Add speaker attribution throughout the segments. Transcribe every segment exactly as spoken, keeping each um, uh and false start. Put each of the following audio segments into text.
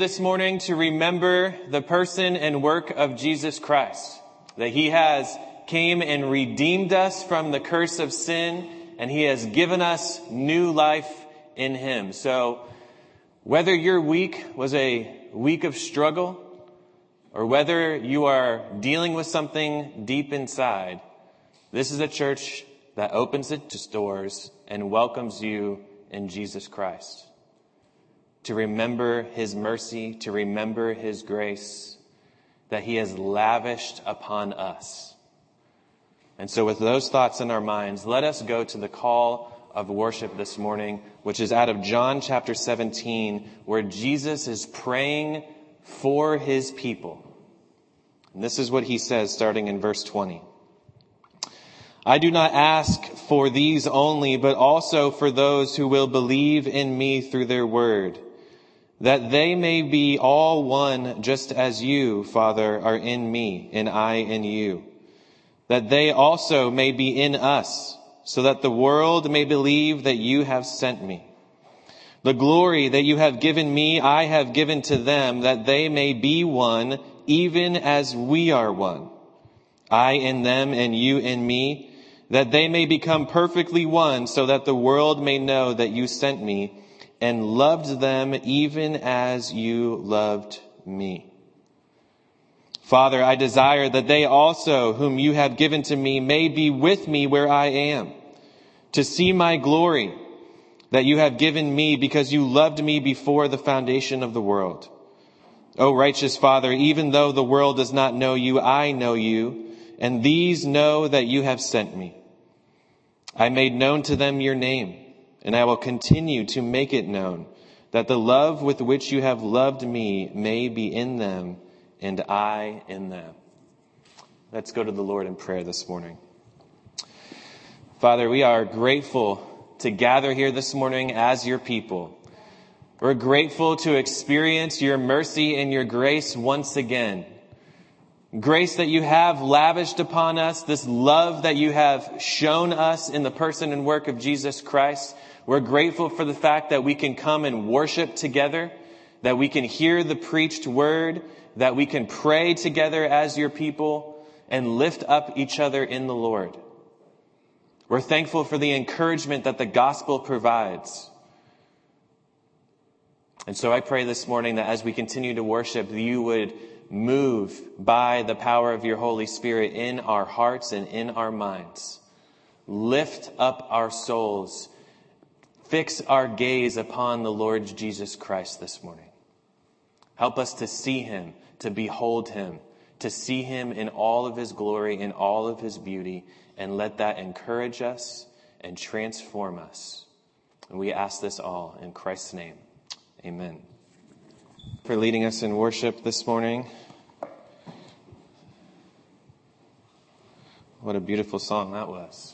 Speaker 1: this morning to remember the person and work of Jesus Christ, that he has came and redeemed us from the curse of sin, and he has given us new life in him. So whether your week was a week of struggle, or whether you are dealing with something deep inside, this is a church that opens its doors and welcomes you in Jesus Christ. To remember his mercy, to remember his grace that he has lavished upon us. And so with those thoughts in our minds, let us go to the call of worship this morning, which is out of John chapter seventeen, where Jesus is praying for his people. And this is what he says starting in verse twenty. I do not ask for these only, but also for those who will believe in me through their word, that they may be all one, just as you, Father, are in me, and I in you, that they also may be in us, so that the world may believe that you have sent me. The glory that you have given me, I have given to them, that they may be one, even as we are one. I in them and you in me, that they may become perfectly one, so that the world may know that you sent me and loved them even as you loved me. Father, I desire that they also, whom you have given to me, may be with me where I am, to see my glory that you have given me because you loved me before the foundation of the world. O righteous Father, even though the world does not know you, I know you, and these know that you have sent me. I made known to them your name, and I will continue to make it known, that the love with which you have loved me may be in them, and I in them. Let's go to the Lord in prayer this morning. Father, we are grateful to gather here this morning as your people. We're grateful to experience your mercy and your grace once again. Grace that you have lavished upon us, this love that you have shown us in the person and work of Jesus Christ. We're grateful for the fact that we can come and worship together, that we can hear the preached word, that we can pray together as your people and lift up each other in the Lord. We're thankful for the encouragement that the gospel provides. And so I pray this morning that as we continue to worship, you would move by the power of your Holy Spirit in our hearts and in our minds. Lift up our souls. Fix our gaze upon the Lord Jesus Christ this morning. Help us to see him, to behold him, to see him in all of his glory, in all of his beauty, and let that encourage us and transform us. And we ask this all in Christ's name. Amen. For leading us in worship this morning. What a beautiful song that was.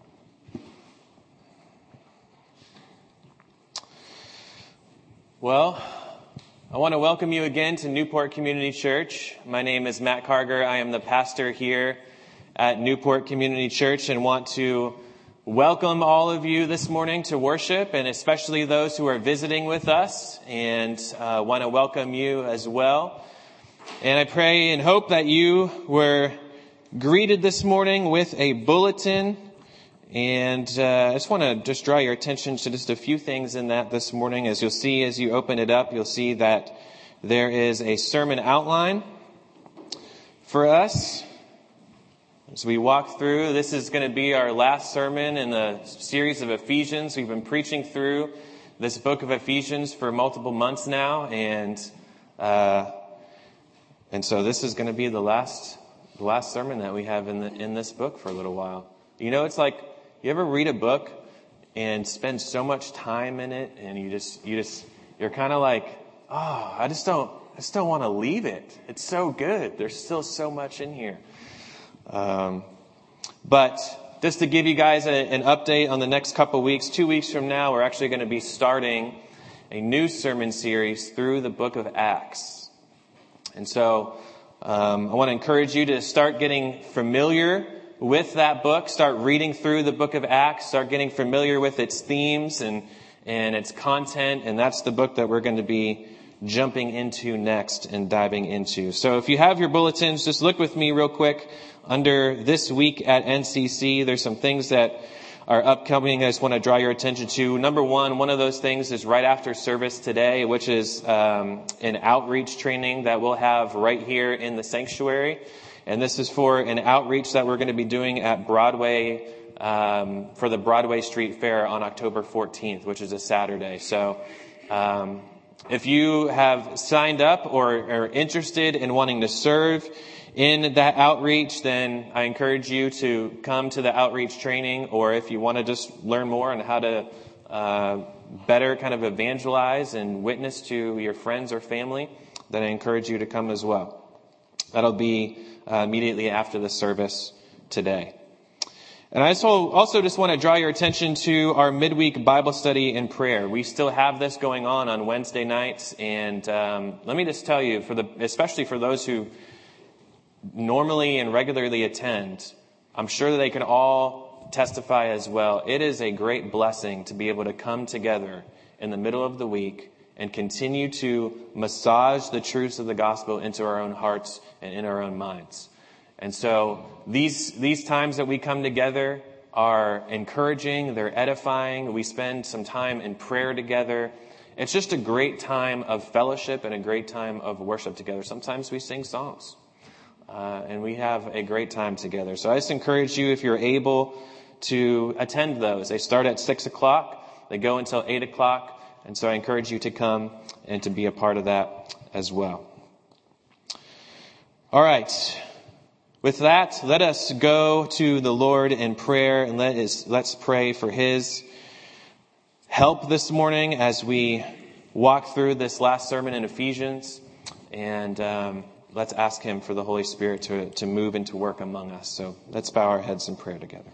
Speaker 1: Well, I want to welcome you again to Newport Community Church. My name is Matt Carger. I am the pastor here at Newport Community Church and want to welcome all of you this morning to worship, and especially those who are visiting with us, and uh, want to welcome you as well. And I pray and hope that you were greeted this morning with a bulletin. And uh, I just want to just draw your attention to just a few things in that this morning. As you'll see, as you open it up, you'll see that there is a sermon outline for us. As we walk through, this is going to be our last sermon in the series of Ephesians. We've been preaching through this book of Ephesians for multiple months now, and uh, and so this is going to be the last the last sermon that we have in the in this book for a little while. You know, it's like, you ever read a book and spend so much time in it, and you just you just you're kind of like, oh, I just don't I just don't want to leave it. It's so good. There's still so much in here. Um, but just to give you guys a, an update on the next couple weeks, two weeks from now, we're actually going to be starting a new sermon series through the book of Acts. And so um, I want to encourage you to start getting familiar with that book, start reading through the book of Acts, start getting familiar with its themes and, and its content. And that's the book that we're going to be jumping into next and diving into. So if you have your bulletins, just look with me real quick under this week at N C C. There's some things that are upcoming I just want to draw your attention to. Number one, one of those things is right after service today, which is um, an outreach training that we'll have right here in the sanctuary. And this is for an outreach that we're going to be doing at Broadway um, for the Broadway Street Fair on October fourteenth, which is a Saturday. So um, if you have signed up or are interested in wanting to serve in that outreach, then I encourage you to come to the outreach training, or if you want to just learn more on how to uh, better kind of evangelize and witness to your friends or family, then I encourage you to come as well. That'll be uh, immediately after the service today. And I also, also just want to draw your attention to our midweek Bible study and prayer. We still have this going on on Wednesday nights, and um, let me just tell you, for the especially for those who normally and regularly attend, I'm sure that they can all testify as well. It is a great blessing to be able to come together in the middle of the week and continue to massage the truths of the gospel into our own hearts and in our own minds. And so these these times that we come together are encouraging, they're edifying. We spend some time in prayer together. It's just a great time of fellowship and a great time of worship together. Sometimes we sing songs. Uh, and we have a great time together. So I just encourage you, if you're able, to attend those. They start at six o'clock. They go until eight o'clock. And so I encourage you to come and to be a part of that as well. All right. With that, let us go to the Lord in prayer, and let us, let's pray for His help this morning as we walk through this last sermon in Ephesians. And um let's ask Him for the Holy Spirit to, to move and to work among us. So let's bow our heads in prayer together.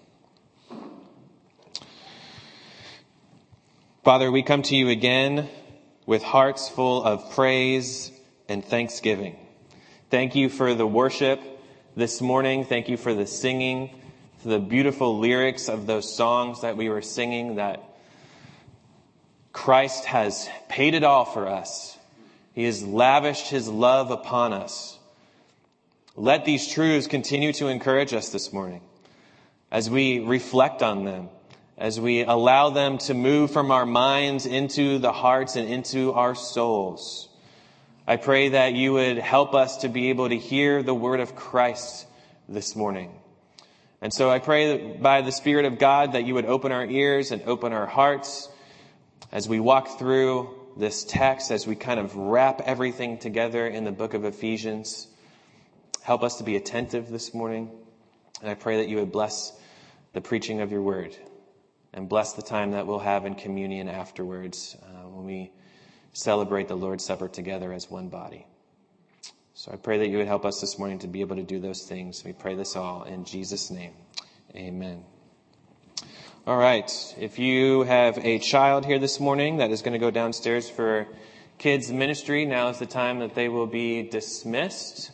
Speaker 1: Father, we come to you again with hearts full of praise and thanksgiving. Thank you for the worship this morning. Thank you for the singing, for the beautiful lyrics of those songs that we were singing, that Christ has paid it all for us. He has lavished His love upon us. Let these truths continue to encourage us this morning as we reflect on them, as we allow them to move from our minds into the hearts and into our souls. I pray that you would help us to be able to hear the word of Christ this morning. And so I pray that by the Spirit of God that you would open our ears and open our hearts as we walk through this text, as we kind of wrap everything together in the book of Ephesians. Help us to be attentive this morning. And I pray that you would bless the preaching of your word and bless the time that we'll have in communion afterwards uh, when we celebrate the Lord's Supper together as one body. So I pray that you would help us this morning to be able to do those things. We pray this all in Jesus' name. Amen. All right. If you have a child here this morning that is going to go downstairs for kids ministry, now is the time that they will be dismissed.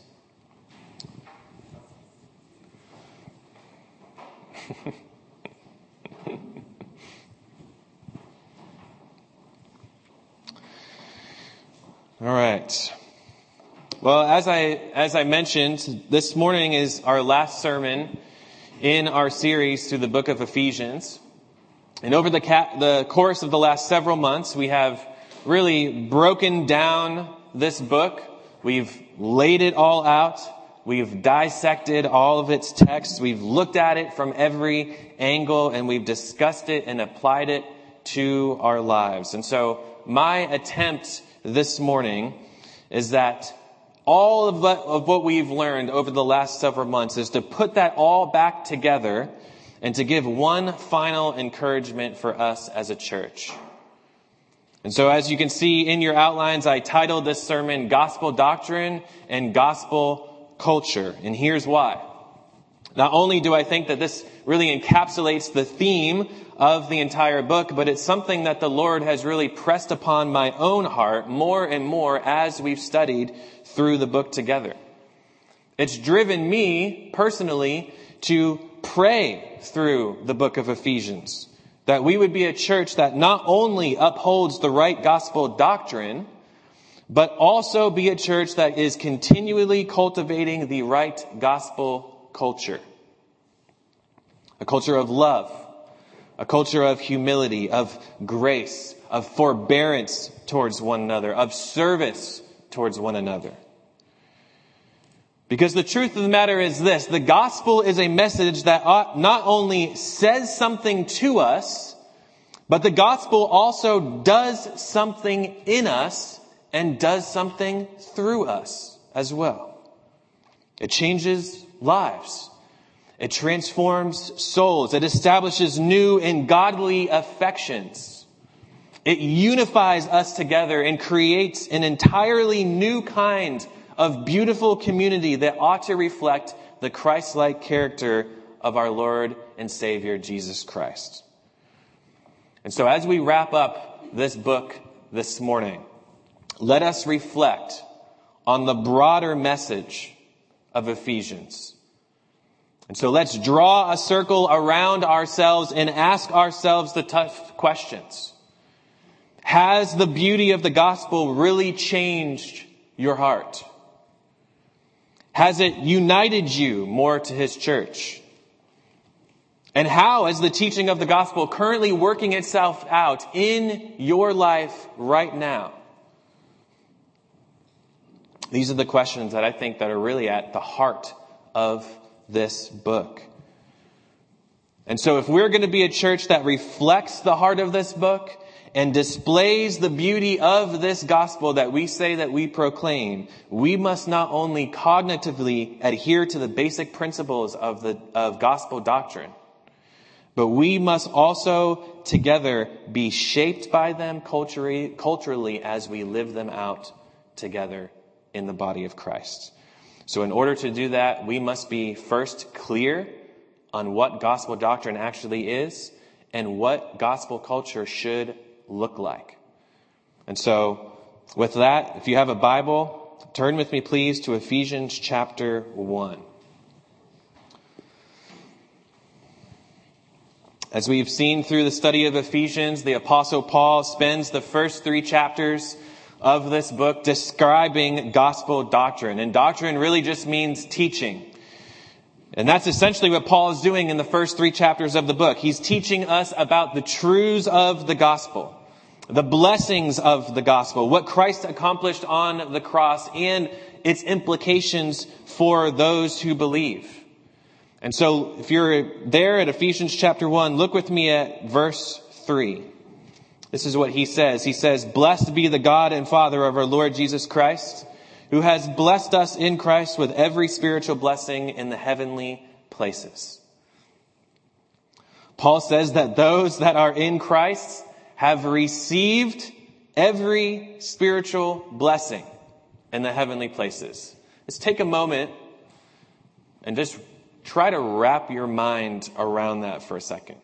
Speaker 1: All right. Well, as I as I mentioned, this morning is our last sermon in our series through the book of Ephesians. And over the ca- the course of the last several months, we have really broken down this book. We've laid it all out. We've dissected all of its texts. We've looked at it from every angle, and we've discussed it and applied it to our lives. And so my attempt this morning is that all of, the, of what we've learned over the last several months is to put that all back together and to give one final encouragement for us as a church. And so as you can see in your outlines, I titled this sermon Gospel Doctrine and Gospel Culture. And here's why. Not only do I think that this really encapsulates the theme of the entire book, but it's something that the Lord has really pressed upon my own heart more and more as we've studied through the book together. It's driven me personally to pray through the book of Ephesians, that we would be a church that not only upholds the right gospel doctrine, but also be a church that is continually cultivating the right gospel culture. A culture of love, a culture of humility, of grace, of forbearance towards one another, of service towards one another. Because the truth of the matter is this: the gospel is a message that not only says something to us, but the gospel also does something in us and does something through us as well. It changes lives. It transforms souls. It establishes new and godly affections. It unifies us together and creates an entirely new kind of beautiful community that ought to reflect the Christ-like character of our Lord and Savior, Jesus Christ. And so as we wrap up this book this morning, let us reflect on the broader message of Ephesians. And so let's draw a circle around ourselves and ask ourselves the tough questions. Has the beauty of the gospel really changed your heart? Has it united you more to his church? And how is the teaching of the gospel currently working itself out in your life right now? These are the questions that I think that are really at the heart of this book. And so if we're going to be a church that reflects the heart of this book and displays the beauty of this gospel that we say that we proclaim, we must not only cognitively adhere to the basic principles of the of gospel doctrine, but we must also together be shaped by them culturally, culturally as we live them out together in the body of Christ. So in order to do that, we must be first clear on what gospel doctrine actually is and what gospel culture should look like. And so with that, if you have a Bible, turn with me please to Ephesians chapter one. As we've seen through the study of Ephesians, the Apostle Paul spends the first three chapters of this book describing gospel doctrine. And doctrine really just means teaching. And that's essentially what Paul is doing in the first three chapters of the book. He's teaching us about the truths of the gospel, the blessings of the gospel, what Christ accomplished on the cross, and its implications for those who believe. And so if you're there at Ephesians chapter one, look with me at verse three. This is what he says. He says, "Blessed be the God and Father of our Lord Jesus Christ, who has blessed us in Christ with every spiritual blessing in the heavenly places." Paul says that those that are in Christ have received every spiritual blessing in the heavenly places. Let's take a moment and just try to wrap your mind around that for a second.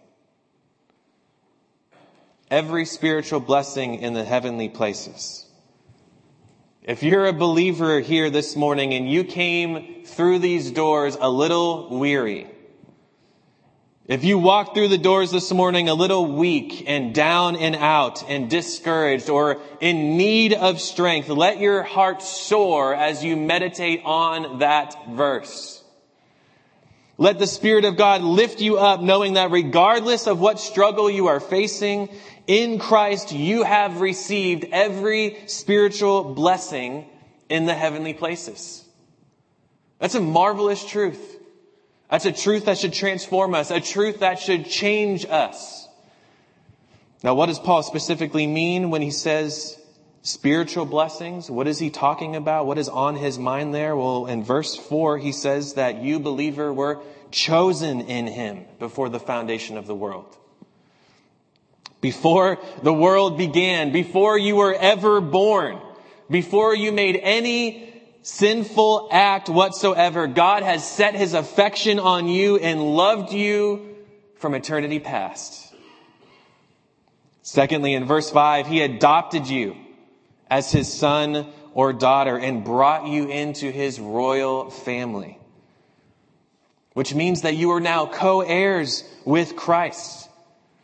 Speaker 1: Every spiritual blessing in the heavenly places. If you're a believer here this morning and you came through these doors a little weary, if you walked through the doors this morning a little weak and down and out and discouraged or in need of strength, let your heart soar as you meditate on that verse. Let the Spirit of God lift you up, knowing that regardless of what struggle you are facing, in Christ you have received every spiritual blessing in the heavenly places. That's a marvelous truth. That's a truth that should transform us, a truth that should change us. Now, what does Paul specifically mean when he says spiritual blessings? What is he talking about? What is on his mind there? Well, in verse four, he says that you, believer, were chosen in him before the foundation of the world. Before the world began, before you were ever born, before you made any sinful act whatsoever, God has set his affection on you and loved you from eternity past. Secondly, in verse five, he adopted you as his son or daughter and brought you into his royal family, which means that you are now co-heirs with Christ.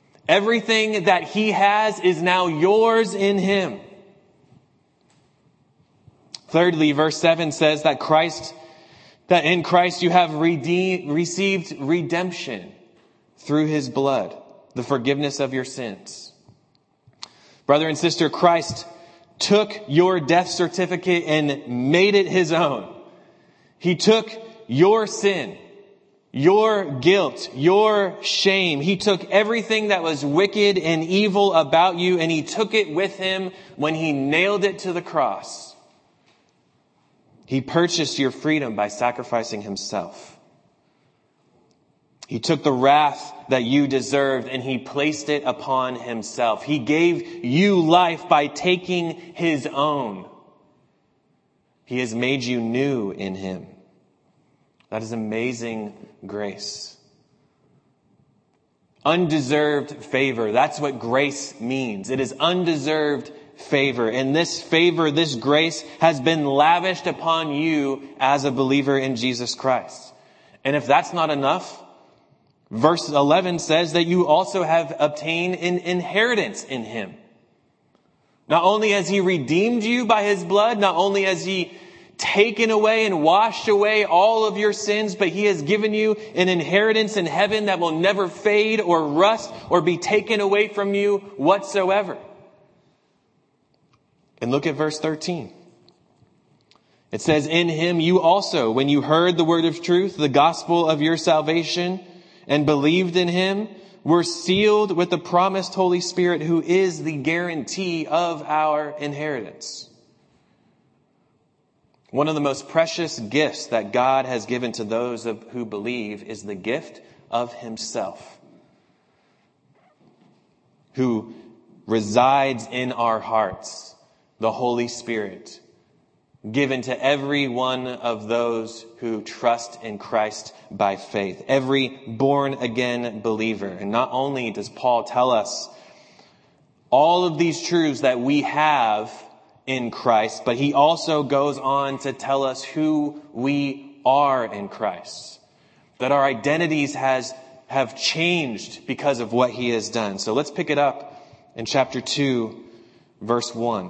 Speaker 1: Everything that he has is now yours in him. Thirdly, verse seven says that Christ, that in Christ you have redeemed, received redemption through his blood, the forgiveness of your sins. Brother and sister, Christ took your death certificate and made it his own. He took your sin, your guilt, your shame. He took everything that was wicked and evil about you, and he took it with him when he nailed it to the cross. He purchased your freedom by sacrificing himself. He took the wrath that you deserved and he placed it upon himself. He gave you life by taking his own. He has made you new in him. That is amazing grace. Undeserved favor. That's what grace means. It is undeserved favor. And this favor, this grace has been lavished upon you as a believer in Jesus Christ. And if that's not enough, verse eleven says that you also have obtained an inheritance in him. Not only has he redeemed you by his blood, not only has he taken away and washed away all of your sins, but he has given you an inheritance in heaven that will never fade or rust or be taken away from you whatsoever. And look at verse thirteen. It says, in him you also, when you heard the word of truth, the gospel of your salvation, and believed in him, were sealed with the promised Holy Spirit, who is the guarantee of our inheritance. One of the most precious gifts that God has given to those of, who believe is the gift of himself, who resides in our hearts, the Holy Spirit, given to every one of those who trust in Christ by faith. Every born again believer. And not only does Paul tell us all of these truths that we have in Christ, but he also goes on to tell us who we are in Christ. That our identities has have changed because of what he has done. So let's pick it up in chapter two, verse one.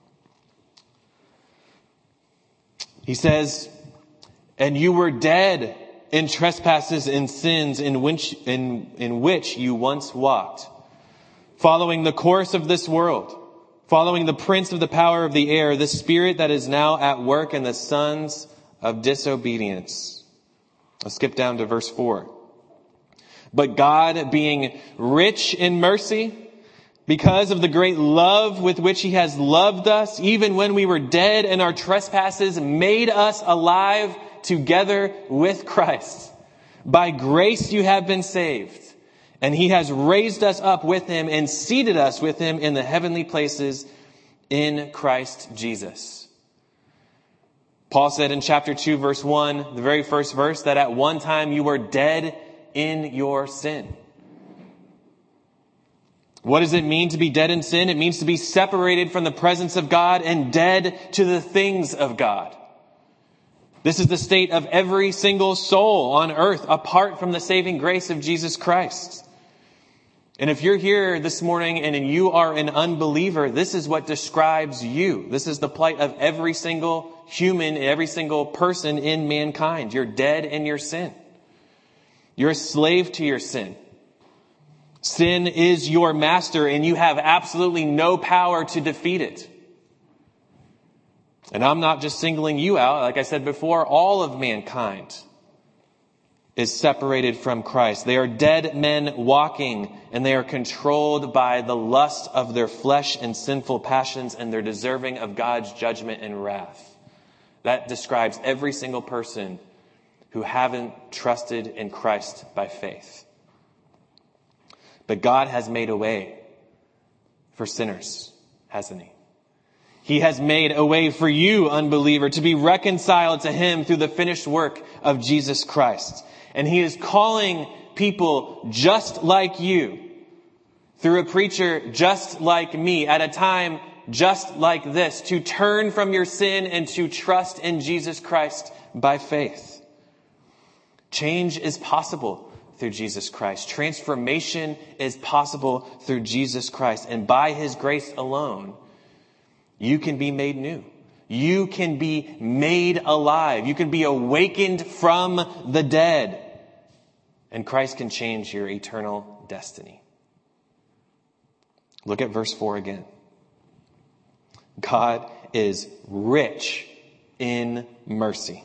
Speaker 1: He says, and you were dead in trespasses and sins in which, in, in which you once walked, following the course of this world, following the prince of the power of the air, the spirit that is now at work in the sons of disobedience. Let's skip down to verse four. But God, being rich in mercy, because of the great love with which he has loved us, even when we were dead in our trespasses, made us alive together with Christ. By grace you have been saved. And he has raised us up with him and seated us with him in the heavenly places in Christ Jesus. Paul said in chapter two, verse one, the very first verse, that at one time you were dead in your sin. What does it mean to be dead in sin? It means to be separated from the presence of God and dead to the things of God. This is the state of every single soul on earth apart from the saving grace of Jesus Christ. And if you're here this morning and you are an unbeliever, this is what describes you. This is the plight of every single human, every single person in mankind. You're dead in your sin. You're a slave to your sin. Sin is your master and you have absolutely no power to defeat it. And I'm not just singling you out. Like I said before, all of mankind is separated from Christ. They are dead men walking, and they are controlled by the lust of their flesh and sinful passions, and they're deserving of God's judgment and wrath. That describes every single person who haven't trusted in Christ by faith. But God has made a way for sinners, hasn't he? He has made a way for you, unbeliever, to be reconciled to him through the finished work of Jesus Christ. And he is calling people just like you, through a preacher just like me, at a time just like this, to turn from your sin and to trust in Jesus Christ by faith. Change is possible through Jesus Christ. Transformation is possible through Jesus Christ. And by his grace alone, you can be made new. You can be made alive. You can be awakened from the dead. And Christ can change your eternal destiny. Look at verse four again. God is rich in mercy.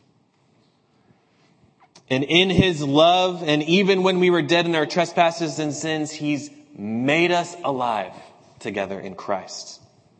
Speaker 1: And in his love, and even when we were dead in our trespasses and sins, he's made us alive together in Christ.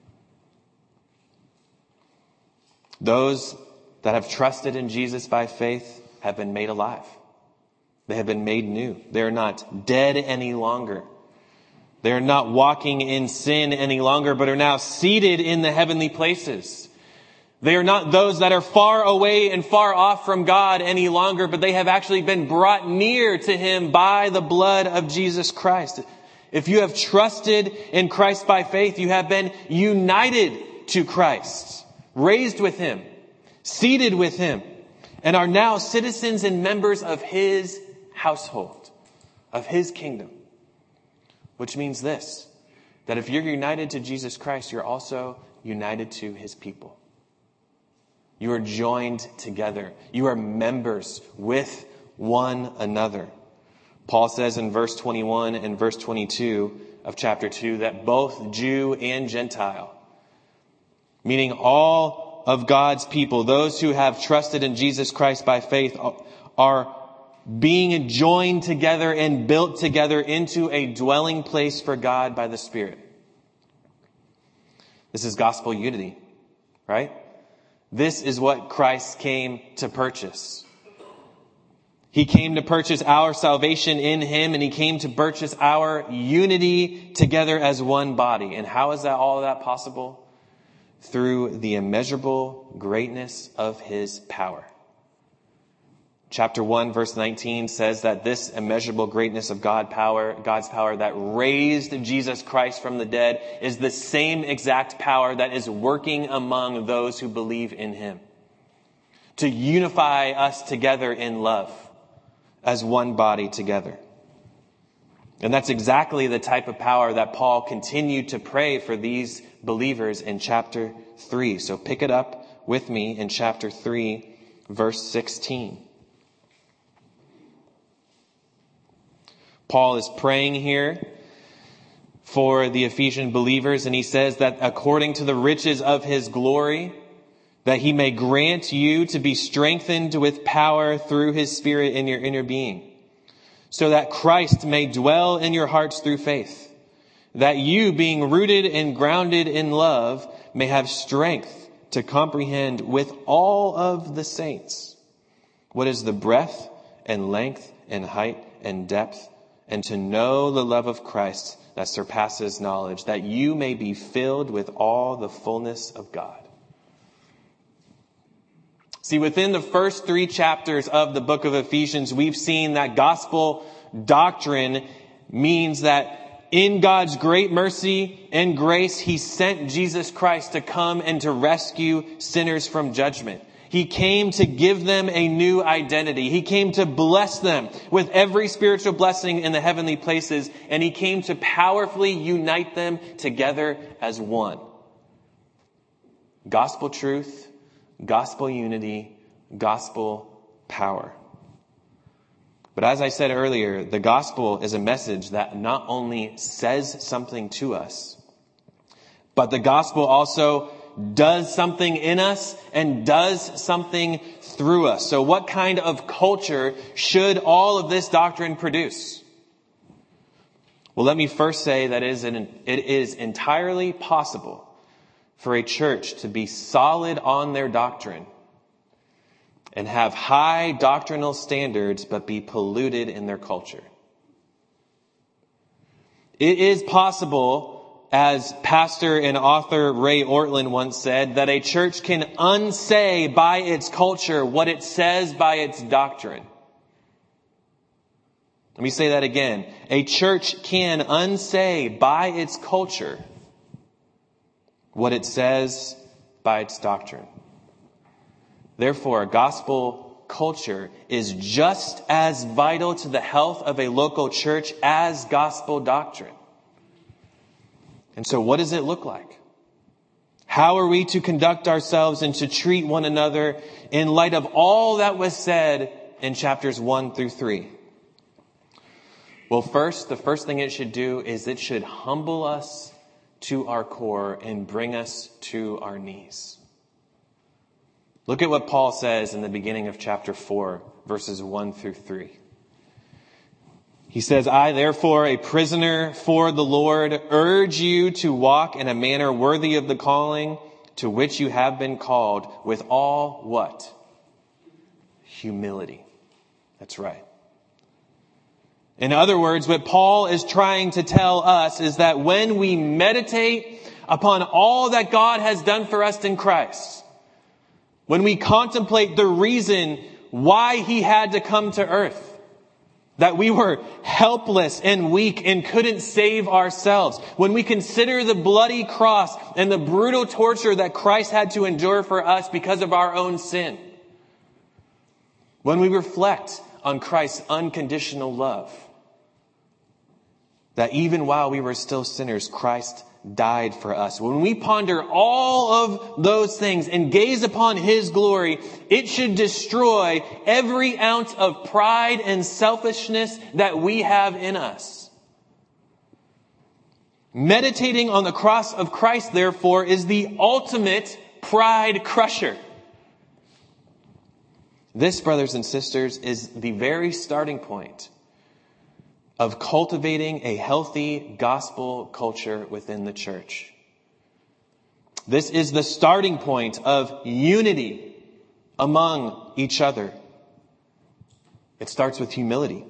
Speaker 1: Those that have trusted in Jesus by faith have been made alive. They have been made new. They are not dead any longer. They are not walking in sin any longer, but are now seated in the heavenly places. They are not those that are far away and far off from God any longer, but they have actually been brought near to him by the blood of Jesus Christ. If you have trusted in Christ by faith, you have been united to Christ, raised with him, seated with him, and are now citizens and members of his household, of his kingdom. Which means this, that if you're united to Jesus Christ, you're also united to his people. You are joined together. You are members with one another. Paul says in verse twenty-one and verse twenty-two of chapter two that both Jew and Gentile, meaning all of God's people, those who have trusted in Jesus Christ by faith, are being joined together and built together into a dwelling place for God by the Spirit. This is gospel unity, right? This is what Christ came to purchase. He came to purchase our salvation in him, and he came to purchase our unity together as one body. And how is that all of that possible? Through the immeasurable greatness of his power. Chapter one, verse nineteen says that this immeasurable greatness of God power, God's power that raised Jesus Christ from the dead is the same exact power that is working among those who believe in him. To unify us together in love as one body together. And that's exactly the type of power that Paul continued to pray for these believers in chapter three. So pick it up with me in chapter three, verse sixteen. Paul is praying here for the Ephesian believers, and he says that according to the riches of his glory, that he may grant you to be strengthened with power through his Spirit in your inner being, so that Christ may dwell in your hearts through faith, that you, being rooted and grounded in love, may have strength to comprehend with all of the saints what is the breadth and length and height and depth, and to know the love of Christ that surpasses knowledge, that you may be filled with all the fullness of God. See, within the first three chapters of the book of Ephesians, we've seen that gospel doctrine means that in God's great mercy and grace, he sent Jesus Christ to come and to rescue sinners from judgment. He came to give them a new identity. He came to bless them with every spiritual blessing in the heavenly places, and he came to powerfully unite them together as one. Gospel truth, gospel unity, gospel power. But as I said earlier, the gospel is a message that not only says something to us, but the gospel also does something in us and does something through us. So what kind of culture should all of this doctrine produce? Well, let me first say that it is, an, it is entirely possible for a church to be solid on their doctrine and have high doctrinal standards but be polluted in their culture. It is possible, as pastor and author Ray Ortlund once said, that a church can unsay by its culture what it says by its doctrine. Let me say that again. A church can unsay by its culture what it says by its doctrine. Therefore, gospel culture is just as vital to the health of a local church as gospel doctrine. And so what does it look like? How are we to conduct ourselves and to treat one another in light of all that was said in chapters one through three? Well, first, the first thing it should do is it should humble us to our core and bring us to our knees. Look at what Paul says in the beginning of chapter four, verses one through three. He says, I, therefore, a prisoner for the Lord, urge you to walk in a manner worthy of the calling to which you have been called, with all what? Humility. That's right. In other words, what Paul is trying to tell us is that when we meditate upon all that God has done for us in Christ, when we contemplate the reason why he had to come to earth, that we were helpless and weak and couldn't save ourselves. When we consider the bloody cross and the brutal torture that Christ had to endure for us because of our own sin. When we reflect on Christ's unconditional love. That even while we were still sinners, Christ died for us. When we ponder all of those things and gaze upon his glory, it should destroy every ounce of pride and selfishness that we have in us. Meditating on the cross of Christ, therefore, is the ultimate pride crusher. This, brothers and sisters, is the very starting point of cultivating a healthy gospel culture within the church. This is the starting point of unity among each other. It starts with humility.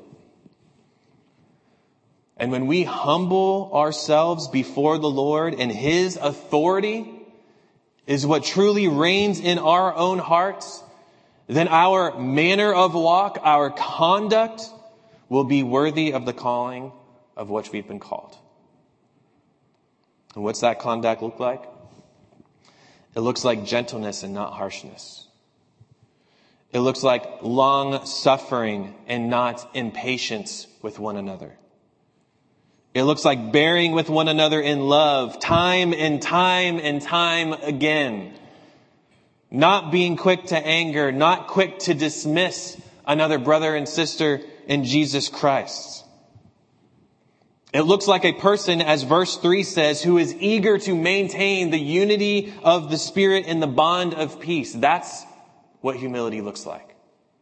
Speaker 1: And when we humble ourselves before the Lord and his authority is what truly reigns in our own hearts, then our manner of walk, our conduct, will be worthy of the calling of which we've been called. And what's that conduct look like? It looks like gentleness and not harshness. It looks like long suffering and not impatience with one another. It looks like bearing with one another in love, time and time and time again. Not being quick to anger, not quick to dismiss another brother and sister in Jesus Christ. It looks like a person, as verse three says, who is eager to maintain the unity of the Spirit in the bond of peace. That's what humility looks like.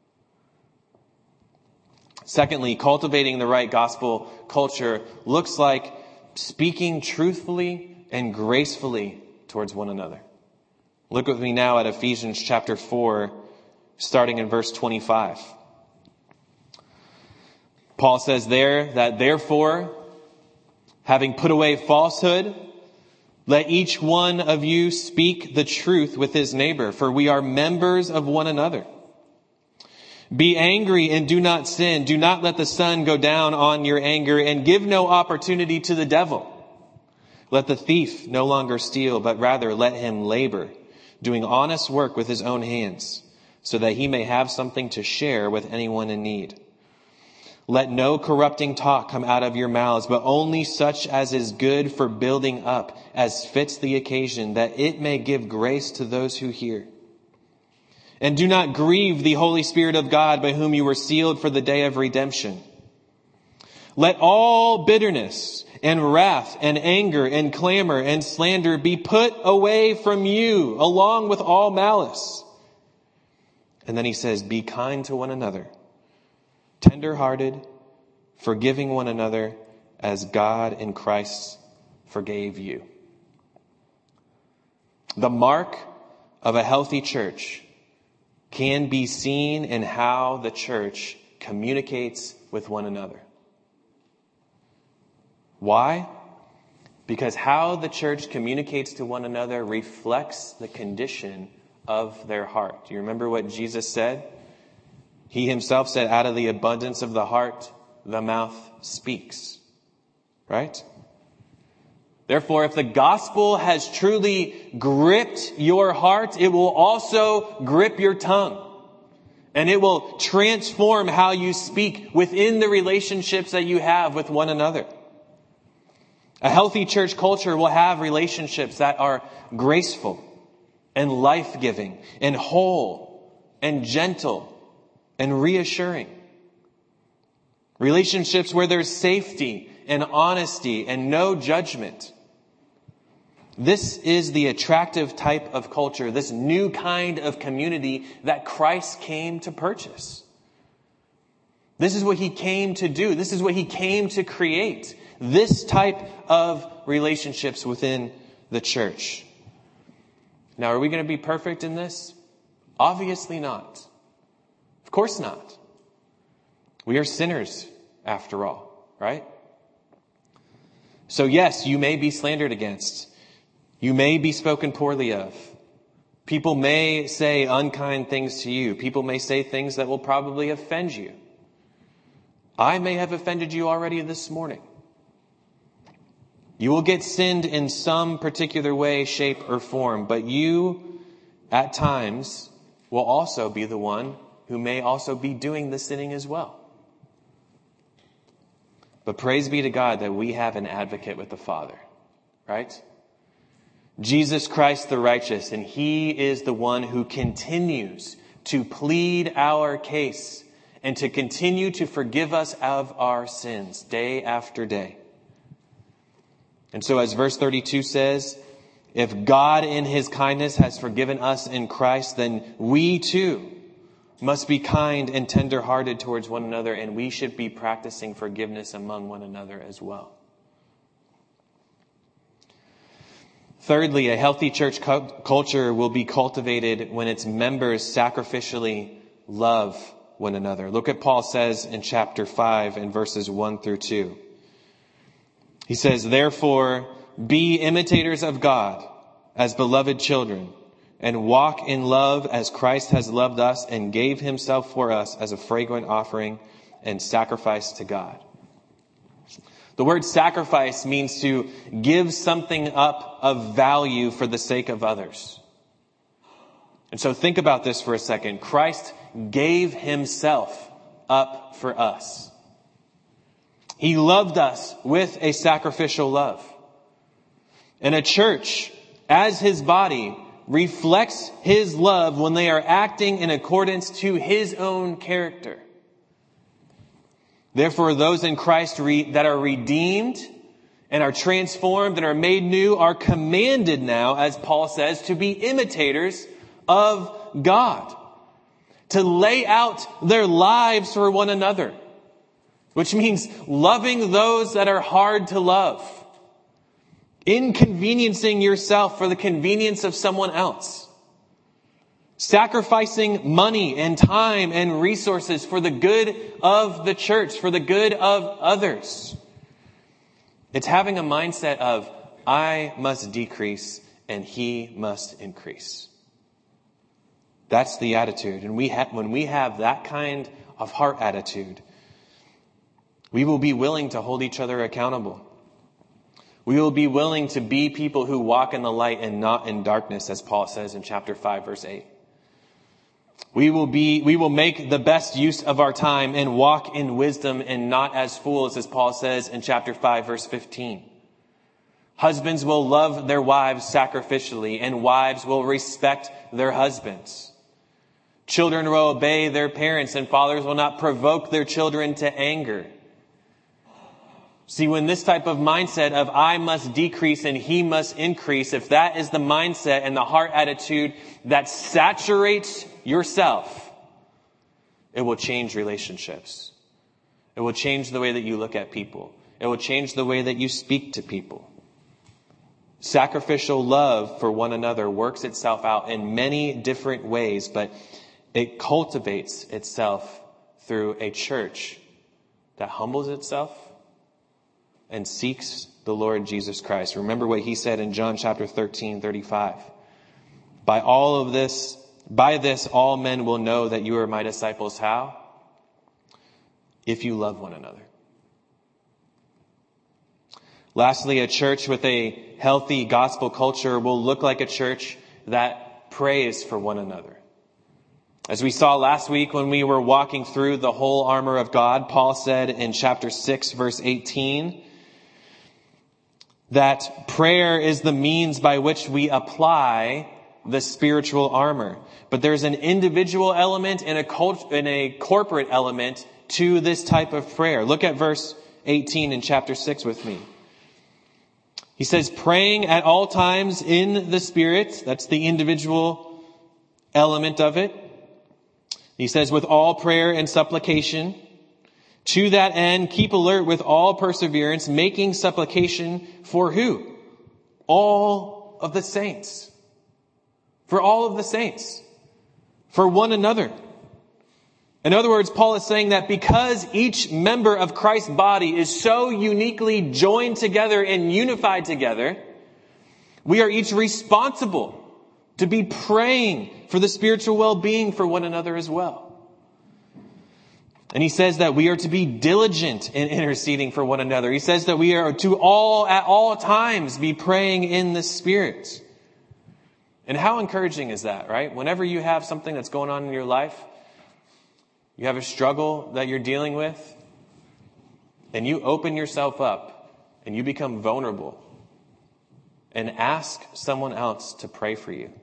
Speaker 1: Secondly, cultivating the right gospel culture looks like speaking truthfully and gracefully towards one another. Look with me now at Ephesians chapter four, starting in verse twenty-five. Paul says there that therefore, having put away falsehood, let each one of you speak the truth with his neighbor, for we are members of one another. Be angry and do not sin. Do not let the sun go down on your anger, and give no opportunity to the devil. Let the thief no longer steal, but rather let him labor, doing honest work with his own hands, so that he may have something to share with anyone in need. Let no corrupting talk come out of your mouths, but only such as is good for building up, as fits the occasion, that it may give grace to those who hear. And do not grieve the Holy Spirit of God, by whom you were sealed for the day of redemption. Let all bitterness and wrath and anger and clamor and slander be put away from you, along with all malice. And then he says, be kind to one another, tender-hearted, forgiving one another as God in Christ forgave you. The mark of a healthy church can be seen in how the church communicates with one another. Why? Because how the church communicates to one another reflects the condition of their heart. Do you remember what Jesus said? He himself said, out of the abundance of the heart, the mouth speaks. Right? Therefore, if the gospel has truly gripped your heart, it will also grip your tongue. And it will transform how you speak within the relationships that you have with one another. A healthy church culture will have relationships that are graceful and life-giving and whole and gentle and reassuring. Relationships where there's safety and honesty and no judgment. This is the attractive type of culture, this new kind of community that Christ came to purchase. This is what he came to do. This is what he came to create. This type of relationships within the church. Now, are we going to be perfect in this? Obviously not. Of course not. We are sinners, after all, right? So yes, you may be slandered against. You may be spoken poorly of. People may say unkind things to you. People may say things that will probably offend you. I may have offended you already this morning. You will get sinned in some particular way, shape, or form, but you, at times, will also be the one who may also be doing the sinning as well. But praise be to God that we have an advocate with the Father, right? Jesus Christ the righteous, and he is the one who continues to plead our case and to continue to forgive us of our sins day after day. And so as verse thirty-two says, if God in his kindness has forgiven us in Christ, then we too must be kind and tender-hearted towards one another, and we should be practicing forgiveness among one another as well. Thirdly, a healthy church cu- culture will be cultivated when its members sacrificially love one another. Look at Paul says in chapter five and verses one through two. He says, therefore, be imitators of God as beloved children, and walk in love as Christ has loved us and gave himself for us as a fragrant offering and sacrifice to God. The word sacrifice means to give something up of value for the sake of others. And so think about this for a second. Christ gave himself up for us. He loved us with a sacrificial love. And a church, as his body, reflects his love when they are acting in accordance to his own character. Therefore, those in Christ re- that are redeemed and are transformed and are made new are commanded now, as Paul says, to be imitators of God, to lay out their lives for one another, which means loving those that are hard to love, inconveniencing yourself for the convenience of someone else, sacrificing money and time and resources for the good of the church, for the good of others. It's having a mindset of, I must decrease and he must increase. That's the attitude. And we ha- when we have that kind of heart attitude, we will be willing to hold each other accountable. We will be willing to be people who walk in the light and not in darkness, as Paul says in chapter five, verse eight. We will be, we will make the best use of our time and walk in wisdom and not as fools, as Paul says in chapter five, verse fifteen. Husbands will love their wives sacrificially, and wives will respect their husbands. Children will obey their parents, and fathers will not provoke their children to anger. See, when this type of mindset of I must decrease and he must increase, if that is the mindset and the heart attitude that saturates yourself, it will change relationships. It will change the way that you look at people. It will change the way that you speak to people. Sacrificial love for one another works itself out in many different ways, but it cultivates itself through a church that humbles itself and seeks the Lord Jesus Christ. Remember what he said in John chapter thirteen, thirty-five. By all of this, by this all men will know that you are my disciples. How? If you love one another. Lastly, a church with a healthy gospel culture will look like a church that prays for one another. As we saw last week when we were walking through the whole armor of God, Paul said in chapter six, verse eighteen, that prayer is the means by which we apply the spiritual armor. But there's an individual element and a cult, and a corporate element to this type of prayer. Look at verse eighteen in chapter six with me. He says, praying at all times in the Spirit. That's the individual element of it. He says, with all prayer and supplication. To that end, keep alert with all perseverance, making supplication for who? All of the saints. For all of the saints. For one another. In other words, Paul is saying that because each member of Christ's body is so uniquely joined together and unified together, we are each responsible to be praying for the spiritual well-being for one another as well. And he says that we are to be diligent in interceding for one another. He says that we are to all, at all times, be praying in the Spirit. And how encouraging is that, right? Whenever you have something that's going on in your life, you have a struggle that you're dealing with, and you open yourself up and you become vulnerable and ask someone else to pray for you.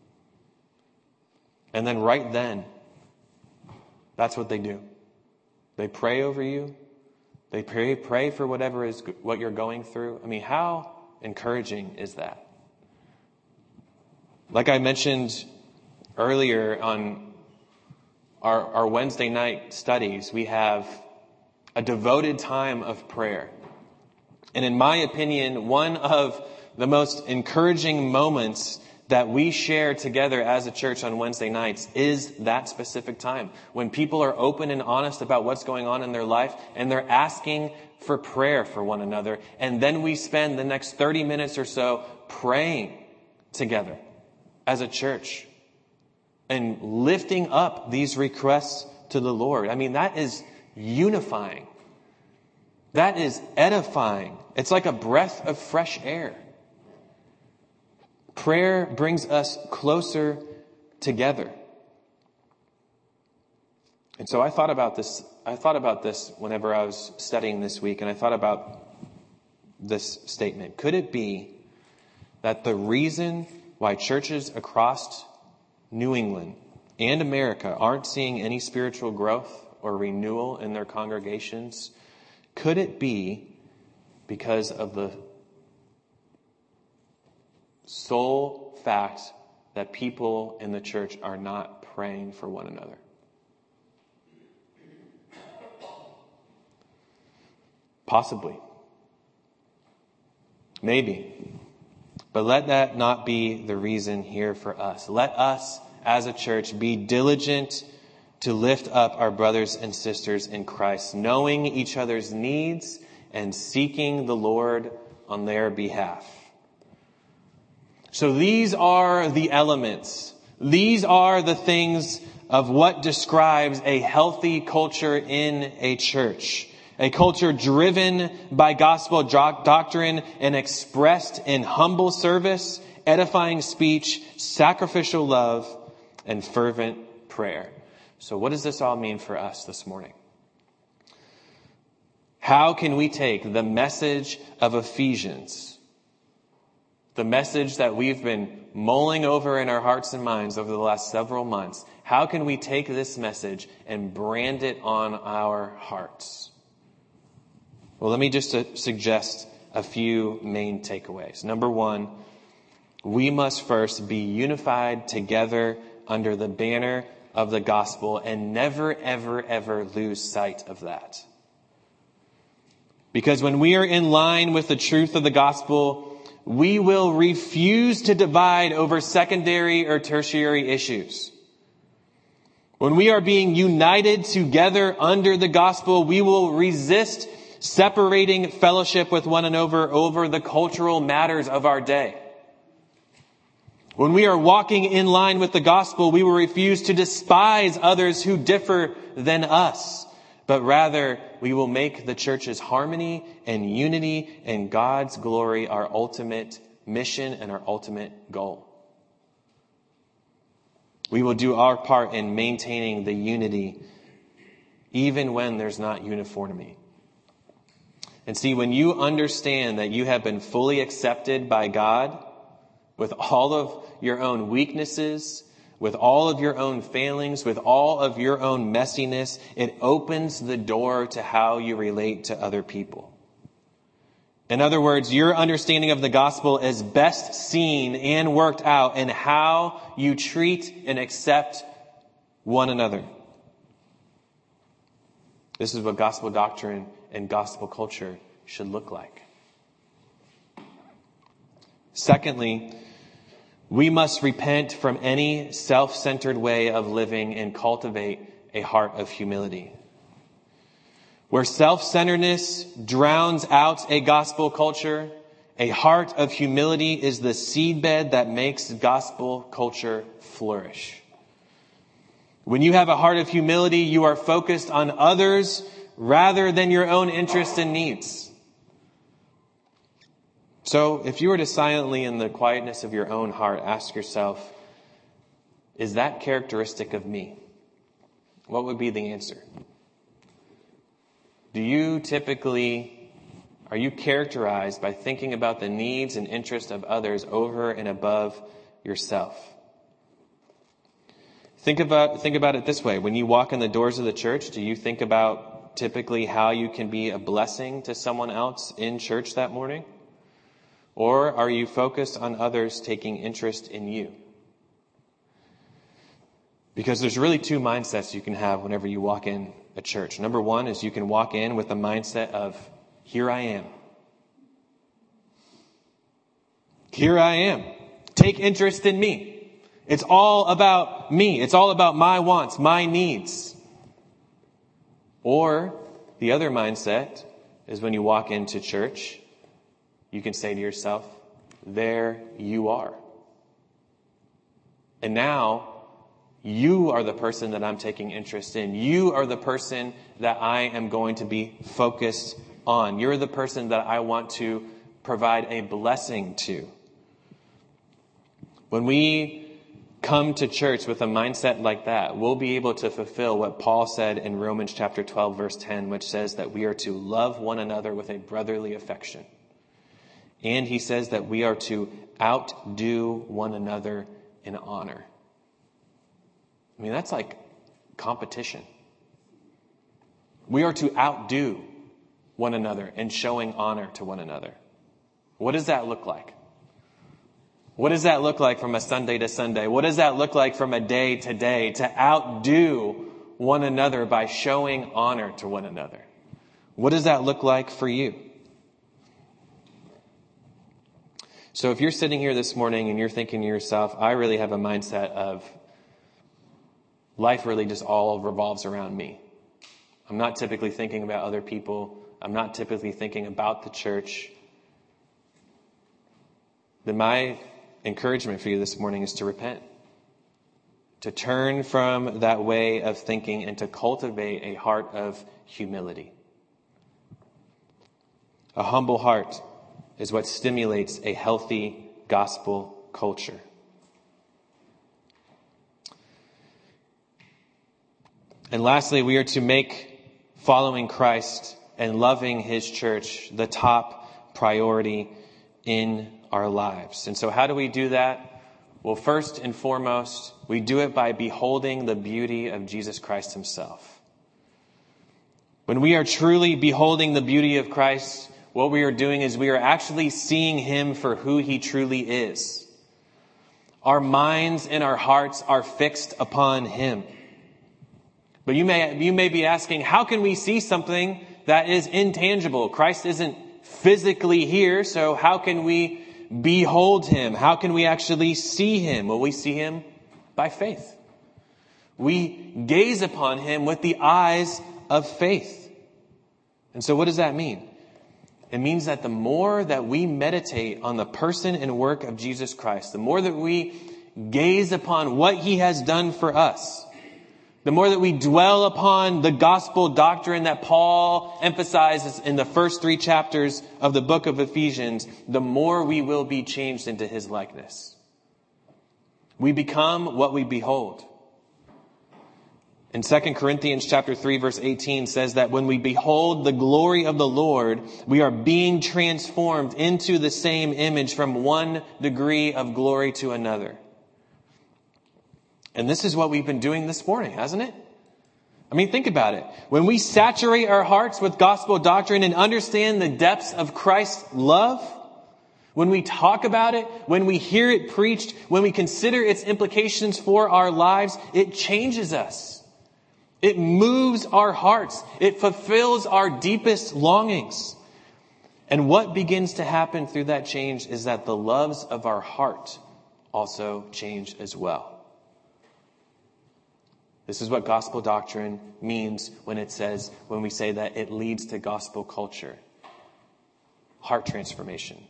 Speaker 1: And then right then, that's what they do. They pray over you. They pray, pray for whatever is what you're going through. I mean, how encouraging is that? Like I mentioned earlier on our, our Wednesday night studies, we have a devoted time of prayer. And in my opinion, one of the most encouraging moments that we share together as a church on Wednesday nights is that specific time when people are open and honest about what's going on in their life and they're asking for prayer for one another. And then we spend the next thirty minutes or so praying together as a church and lifting up these requests to the Lord. I mean, that is unifying. That is edifying. It's like a breath of fresh air. Prayer brings us closer together. And so I thought about this, I thought about this whenever I was studying this week, and I thought about this statement. Could it be that the reason why churches across New England and America aren't seeing any spiritual growth or renewal in their congregations, could it be because of the sole fact that people in the church are not praying for one another? Possibly. Maybe. But let that not be the reason here for us. Let us, as a church, be diligent to lift up our brothers and sisters in Christ, knowing each other's needs and seeking the Lord on their behalf. So these are the elements. These are the things of what describes a healthy culture in a church. A culture driven by gospel doctrine and expressed in humble service, edifying speech, sacrificial love, and fervent prayer. So what does this all mean for us this morning? How can we take the message of Ephesians, the message that we've been mulling over in our hearts and minds over the last several months, how can we take this message and brand it on our hearts? Well, let me just uh, suggest a few main takeaways. Number one, we must first be unified together under the banner of the gospel and never, ever, ever lose sight of that. Because when we are in line with the truth of the gospel, we will refuse to divide over secondary or tertiary issues. When we are being united together under the gospel, we will resist separating fellowship with one another over the cultural matters of our day. When we are walking in line with the gospel, we will refuse to despise others who differ than us, but rather we will make the church's harmony and unity and God's glory our ultimate mission and our ultimate goal. We will do our part in maintaining the unity even when there's not uniformity. And see, when you understand that you have been fully accepted by God with all of your own weaknesses, with all of your own failings, with all of your own messiness, it opens the door to how you relate to other people. In other words, your understanding of the gospel is best seen and worked out in how you treat and accept one another. This is what gospel doctrine and gospel culture should look like. Secondly, we must repent from any self-centered way of living and cultivate a heart of humility. Where self-centeredness drowns out a gospel culture, a heart of humility is the seedbed that makes gospel culture flourish. When you have a heart of humility, you are focused on others rather than your own interests and needs. So if you were to silently, in the quietness of your own heart, ask yourself, is that characteristic of me? What would be the answer? Do you typically, are you characterized by thinking about the needs and interests of others over and above yourself? Think about, think about it this way. When you walk in the doors of the church, do you think about typically how you can be a blessing to someone else in church that morning? Or are you focused on others taking interest in you? Because there's really two mindsets you can have whenever you walk in a church. Number one is you can walk in with the mindset of, here I am. Here I am. Take interest in me. It's all about me. It's all about my wants, my needs. Or the other mindset is when you walk into church, you can say to yourself, there you are. And now you are the person that I'm taking interest in. You are the person that I am going to be focused on. You're the person that I want to provide a blessing to. When we come to church with a mindset like that, we'll be able to fulfill what Paul said in Romans chapter twelve, verse ten, which says that we are to love one another with a brotherly affection. And he says that we are to outdo one another in honor. I mean, that's like competition. We are to outdo one another in showing honor to one another. What does that look like? What does that look like from a Sunday to Sunday? What does that look like from a day to day? To outdo one another by showing honor to one another. What does that look like for you? So if you're sitting here this morning and you're thinking to yourself, I really have a mindset of life really just all revolves around me. I'm not typically thinking about other people. I'm not typically thinking about the church. Then my encouragement for you this morning is to repent. To turn from that way of thinking and to cultivate a heart of humility. A humble heart is what stimulates a healthy gospel culture. And lastly, we are to make following Christ and loving his church the top priority in our lives. And so how do we do that? Well, first and foremost, we do it by beholding the beauty of Jesus Christ himself. When we are truly beholding the beauty of Christ, what we are doing is we are actually seeing him for who he truly is. Our minds and our hearts are fixed upon him. But you may, you may be asking, how can we see something that is intangible? Christ isn't physically here, so how can we behold him? How can we actually see him? Well, we see him by faith. We gaze upon him with the eyes of faith. And so what does that mean? It means that the more that we meditate on the person and work of Jesus Christ, the more that we gaze upon what he has done for us, the more that we dwell upon the gospel doctrine that Paul emphasizes in the first three chapters of the book of Ephesians, the more we will be changed into his likeness. We become what we behold. In Second Corinthians chapter three, verse eighteen says that when we behold the glory of the Lord, we are being transformed into the same image from one degree of glory to another. And this is what we've been doing this morning, hasn't it? I mean, think about it. When we saturate our hearts with gospel doctrine and understand the depths of Christ's love, when we talk about it, when we hear it preached, when we consider its implications for our lives, it changes us. It moves our hearts. It fulfills our deepest longings. And what begins to happen through that change is that the loves of our heart also change as well. This is what gospel doctrine means when it says, when we say that it leads to gospel culture. Heart transformation.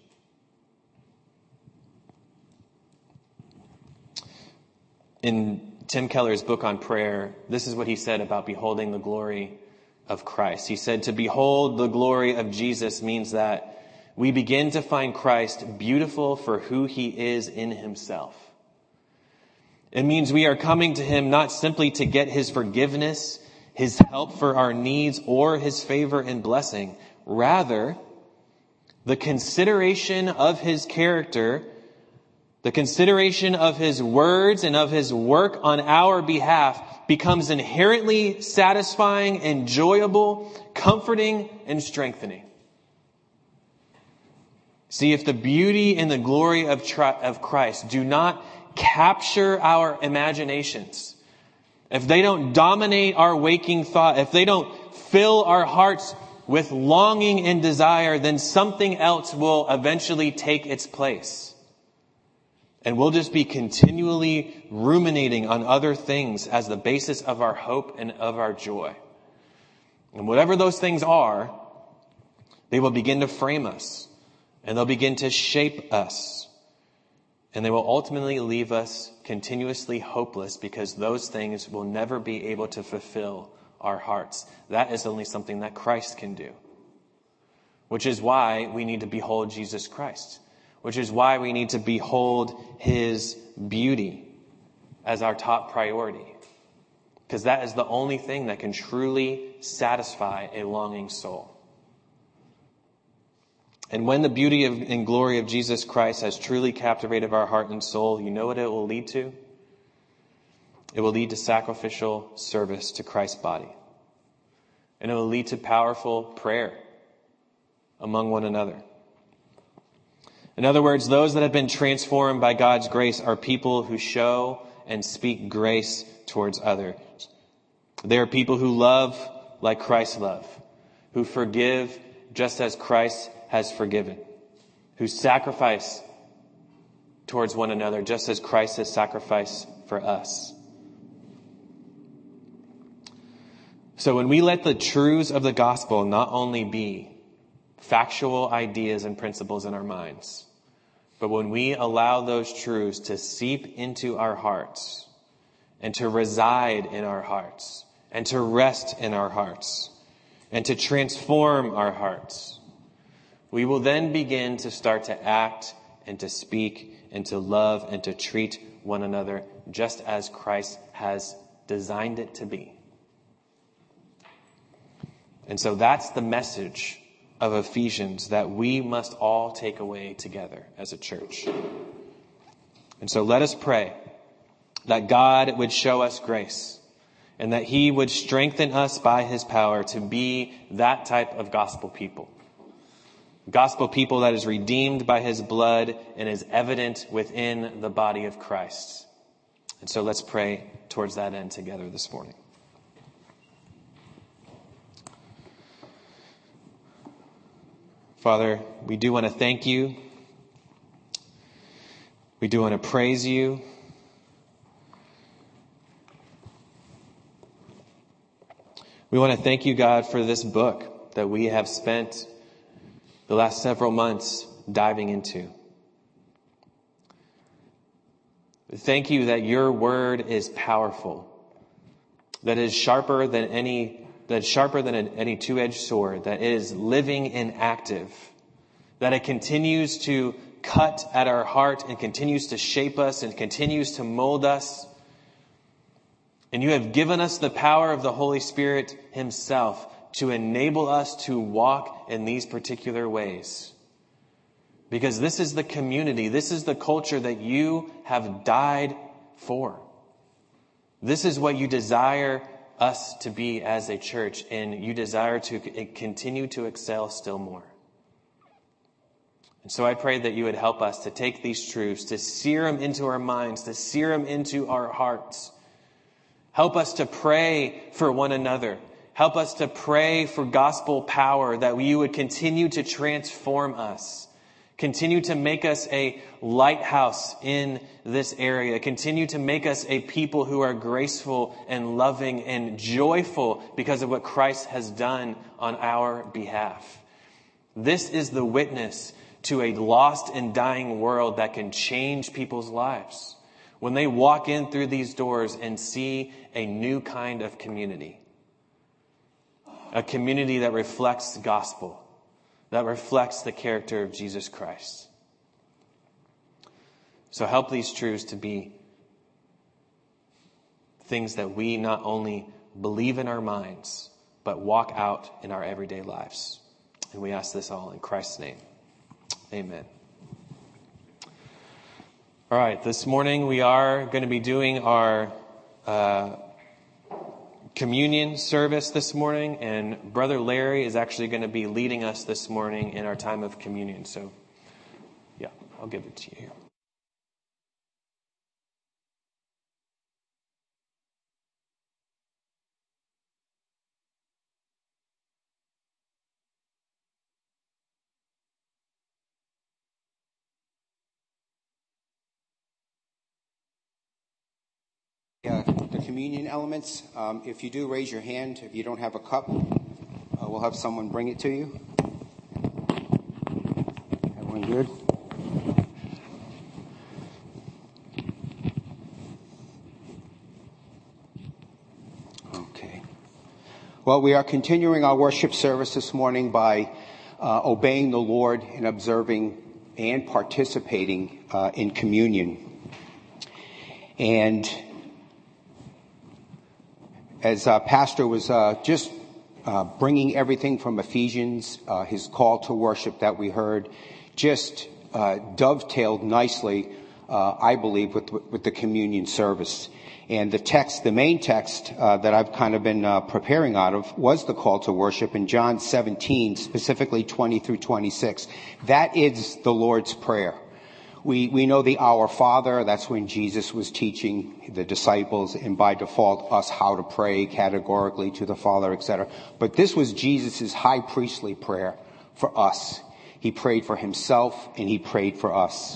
Speaker 1: In Tim Keller's book on prayer, this is what he said about beholding the glory of Christ. He said, to behold the glory of Jesus means that we begin to find Christ beautiful for who he is in himself. It means we are coming to him not simply to get his forgiveness, his help for our needs, or his favor and blessing. Rather, the consideration of his character, the consideration of his words and of his work on our behalf becomes inherently satisfying, enjoyable, comforting, and strengthening. See, if the beauty and the glory of, tri- of Christ do not capture our imaginations, if they don't dominate our waking thought, if they don't fill our hearts with longing and desire, then something else will eventually take its place. And we'll just be continually ruminating on other things as the basis of our hope and of our joy. And whatever those things are, they will begin to frame us. And they'll begin to shape us. And they will ultimately leave us continuously hopeless because those things will never be able to fulfill our hearts. That is only something that Christ can do. Which is why we need to behold Jesus Christ. Which is why we need to behold his beauty as our top priority. Because that is the only thing that can truly satisfy a longing soul. And when the beauty of, and glory of Jesus Christ has truly captivated our heart and soul, you know what it will lead to? It will lead to sacrificial service to Christ's body. And it will lead to powerful prayer among one another. In other words, those that have been transformed by God's grace are people who show and speak grace towards others. They are people who love like Christ loved, who forgive just as Christ has forgiven, who sacrifice towards one another just as Christ has sacrificed for us. So when we let the truths of the gospel not only be factual ideas and principles in our minds, but when we allow those truths to seep into our hearts and to reside in our hearts and to rest in our hearts and to transform our hearts, we will then begin to start to act and to speak and to love and to treat one another just as Christ has designed it to be. And so that's the message of Ephesians that we must all take away together as a church. And so let us pray that God would show us grace and that he would strengthen us by his power to be that type of gospel people. Gospel people that is redeemed by his blood and is evident within the body of Christ. And so let's pray towards that end together this morning. Father, we do want to thank you. We do want to praise you. We want to thank you, God, for this book that we have spent the last several months diving into. Thank you that your word is powerful, that is sharper than any That's sharper than any two-edged sword, that is living and active, that it continues to cut at our heart and continues to shape us and continues to mold us And you have given us the power of the Holy Spirit himself to enable us to walk in these particular ways. Because this is the community, this is the culture that you have died for. This is what you desire us to be as a church, and you desire to continue to excel still more. And so I pray that you would help us to take these truths, to sear them into our minds, to sear them into our hearts. Help us to pray for one another. Help us to pray for gospel power, that you would continue to transform us. Continue to make us a lighthouse in this area. Continue to make us a people who are graceful and loving and joyful because of what Christ has done on our behalf. This is the witness to a lost and dying world that can change people's lives when they walk in through these doors and see a new kind of community. A community that reflects the gospel, that reflects the character of Jesus Christ. So help these truths to be things that we not only believe in our minds, but walk out in our everyday lives. And we ask this all in Christ's name. Amen. All right, this morning we are going to be doing our uh, communion service this morning, and Brother Larry is actually going to be leading us this morning in our time of communion. So, yeah, I'll give it to you here.
Speaker 2: Uh, the communion elements. Um, if you do, raise your hand. If you don't have a cup, uh, we'll have someone bring it to you. Everyone good? Okay. Well, we are continuing our worship service this morning by uh, obeying the Lord and observing and participating uh, in communion. And as uh, Pastor was uh, just uh, bringing everything from Ephesians, uh, his call to worship that we heard, just uh, dovetailed nicely, uh, I believe, with with the communion service. And the text, the main text uh, that I've kind of been uh, preparing out of was the call to worship in John seventeen, specifically twenty through twenty-six. That is the Lord's Prayer. We we know the Our Father. That's when Jesus was teaching the disciples, and by default us, how to pray categorically to the Father, et cetera. But this was Jesus' high priestly prayer for us. He prayed for himself and he prayed for us.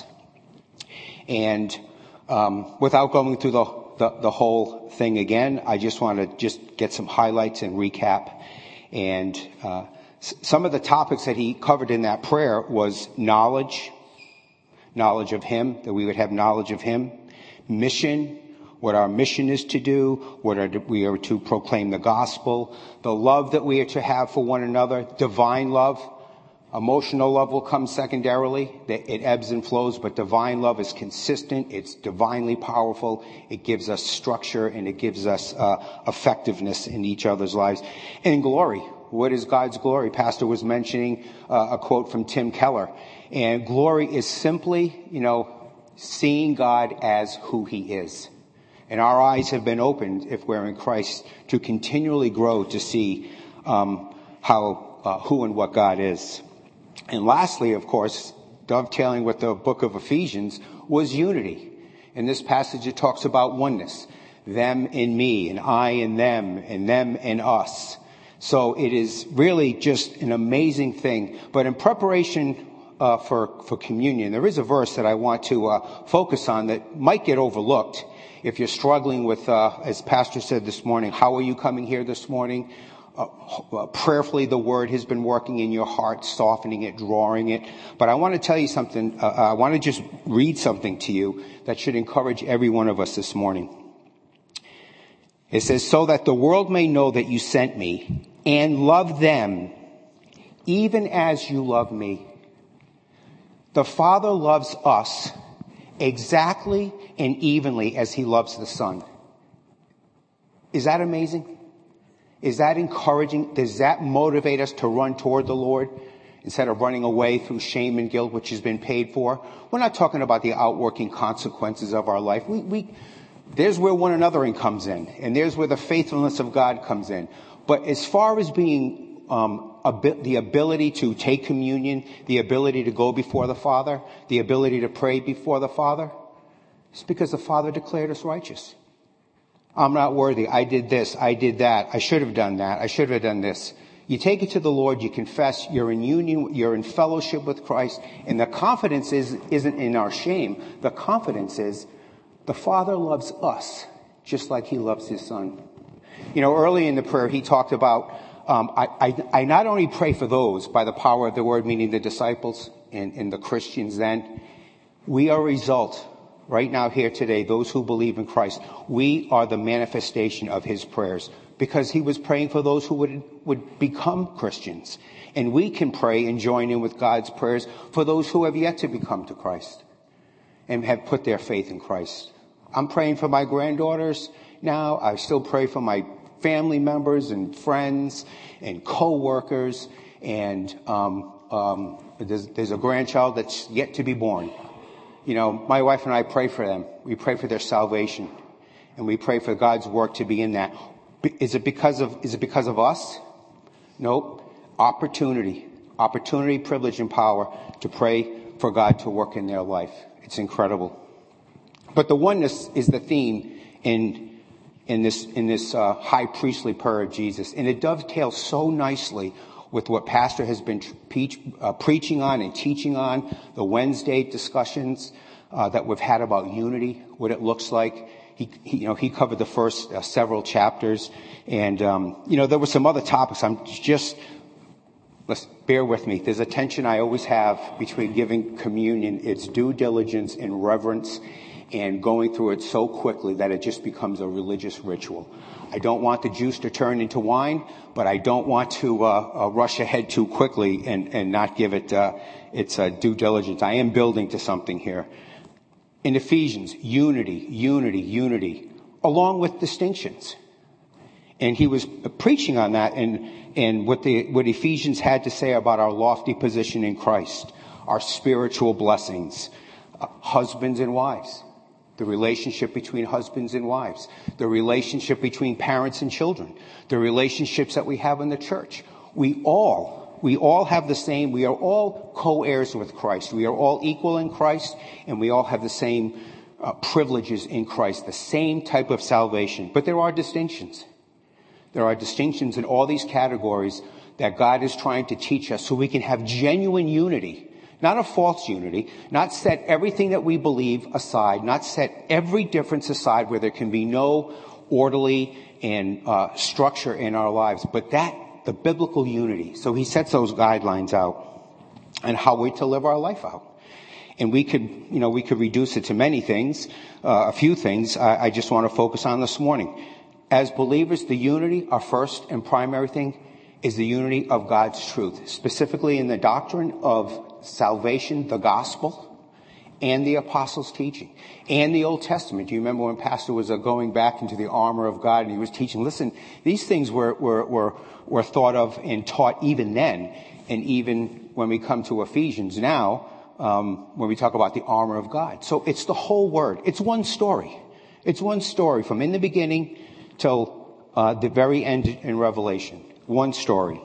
Speaker 2: And um, without going through the, the the whole thing again, I just want to just get some highlights and recap. And uh, s- some of the topics that he covered in that prayer was knowledge. Knowledge of him, that we would have knowledge of him. Mission, what our mission is to do, what are, we are to proclaim the gospel. The love that we are to have for one another. Divine love. Emotional love will come secondarily. It ebbs and flows, but divine love is consistent. It's divinely powerful. It gives us structure and it gives us uh, effectiveness in each other's lives. And glory. What is God's glory? Pastor was mentioning uh, a quote from Tim Keller. And glory is simply, you know, seeing God as who he is. And our eyes have been opened, if we're in Christ, to continually grow to see um, how, uh, who and what God is. And lastly, of course, dovetailing with the book of Ephesians, was unity. In this passage, it talks about oneness. Them in me, and I in them, and them in us. So it is really just an amazing thing. But in preparation uh, for, for communion, there is a verse that I want to uh, focus on that might get overlooked if you're struggling with, uh, as Pastor said this morning, how are you coming here this morning? Uh, prayerfully, the word has been working in your heart, softening it, drawing it. But I want to tell you something. Uh, I want to just read something to you that should encourage every one of us this morning. It says, so that the world may know that you sent me and love them even as you love me. The Father loves us exactly and evenly as he loves the Son. Is that amazing? Is that encouraging? Does that motivate us to run toward the Lord instead of running away through shame and guilt, which has been paid for? We're not talking about the outworking consequences of our life. We, we, there's where one anothering comes in, and there's where the faithfulness of God comes in. But as far as being um, a bit, the ability to take communion, the ability to go before the Father, the ability to pray before the Father, it's because the Father declared us righteous. I'm not worthy. I did this. I did that. I should have done that. I should have done this. You take it to the Lord. You confess. You're in union. You're in fellowship with Christ. And the confidence is, isn't in our shame. The confidence is the Father loves us just like he loves his Son. You know, early in the prayer, he talked about, um, I, I, I not only pray for those by the power of the word, meaning the disciples and, and the Christians then, we are a result. Right now, here today, those who believe in Christ, we are the manifestation of his prayers because he was praying for those who would, would become Christians. And we can pray and join in with God's prayers for those who have yet to become to Christ and have put their faith in Christ. I'm praying for my granddaughters now. I still pray for my family members and friends and co-workers. And um, um, there's, there's a grandchild that's yet to be born. You know, my wife and I pray for them. We pray for their salvation. And we pray for God's work to be in that. Is it because of, is it because of us? Nope. Opportunity. Opportunity, privilege, and power to pray for God to work in their life. It's incredible. But the oneness is the theme in, in this, in this, uh, high priestly prayer of Jesus. And it dovetails so nicely with what Pastor has been preach, uh, preaching on and teaching on, the Wednesday discussions uh, that we've had about unity, what it looks like. He, he you know, he covered the first uh, several chapters, and um, you know, there were some other topics. I'm just, let's bear with me. There's a tension I always have between giving communion, its due diligence and reverence, and going through it so quickly that it just becomes a religious ritual. I don't want the juice to turn into wine, but I don't want to uh, uh, rush ahead too quickly and, and not give it uh, its uh, due diligence. I am building to something here. In Ephesians, unity, unity, unity, along with distinctions. And he was preaching on that and, and what, the, what Ephesians had to say about our lofty position in Christ, our spiritual blessings, uh, husbands and wives. The relationship between husbands and wives, the relationship between parents and children, the relationships that we have in the church. We all, we all have the same, we are all co-heirs with Christ. We are all equal in Christ, and we all have the same uh, privileges in Christ, the same type of salvation. But there are distinctions. There are distinctions in all these categories that God is trying to teach us so we can have genuine unity. Not a false unity, not set everything that we believe aside, not set every difference aside where there can be no orderly and uh, structure in our lives, but that, the biblical unity. So he sets those guidelines out and how we're to live our life out. And we could, you know, we could reduce it to many things, uh, a few things I, I just want to focus on this morning. As believers, the unity, our first and primary thing, is the unity of God's truth, specifically in the doctrine of salvation, the gospel, and the apostles' teaching, and the Old Testament. Do you remember when Pastor was uh, going back into the armor of God and he was teaching? Listen, these things were, were, were, were thought of and taught even then, and even when we come to Ephesians now, um, when we talk about the armor of God. So it's the whole word. It's one story. It's one story from in the beginning till uh, the very end in Revelation. One story.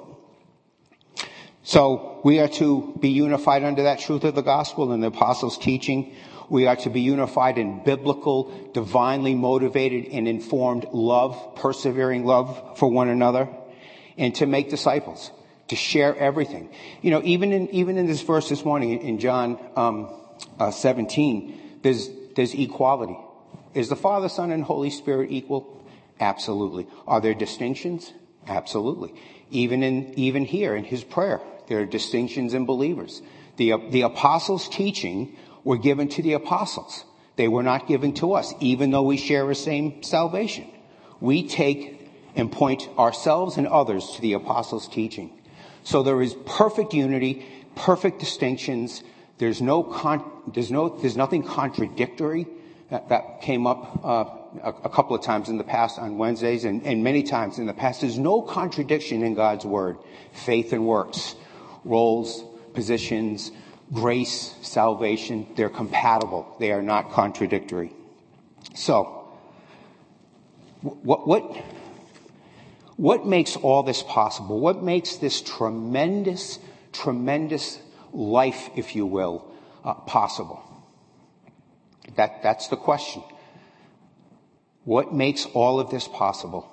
Speaker 2: So we are to be unified under that truth of the gospel and the apostles' teaching. We are to be unified in biblical, divinely motivated and informed love, persevering love for one another, and to make disciples, to share everything. You know, even in even in this verse this morning in John um, uh, seventeen, there's there's equality. Is the Father, Son, and Holy Spirit equal? Absolutely. Are there distinctions? Absolutely. Even in even here in his prayer, there are distinctions in believers. The the apostles' teaching were given to the apostles. They were not given to us, even though we share the same salvation. We take and point ourselves and others to the apostles' teaching. So there is perfect unity, perfect distinctions. There's no con- there's no there's nothing contradictory that, that came up uh, a, a couple of times in the past on Wednesdays and, and many times in the past. There's no contradiction in God's word. Faith and works, roles, positions, grace, salvation, they're compatible. They are not contradictory. So, what, what, what makes all this possible? What makes this tremendous, tremendous life, if you will, uh, possible? That, that's the question. What makes all of this possible?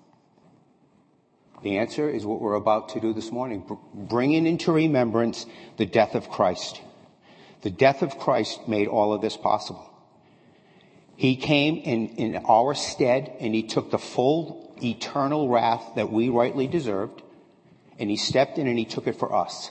Speaker 2: The answer is what we're about to do this morning. Bringing into remembrance the death of Christ. The death of Christ made all of this possible. He came in, in our stead, and he took the full eternal wrath that we rightly deserved, and he stepped in and he took it for us.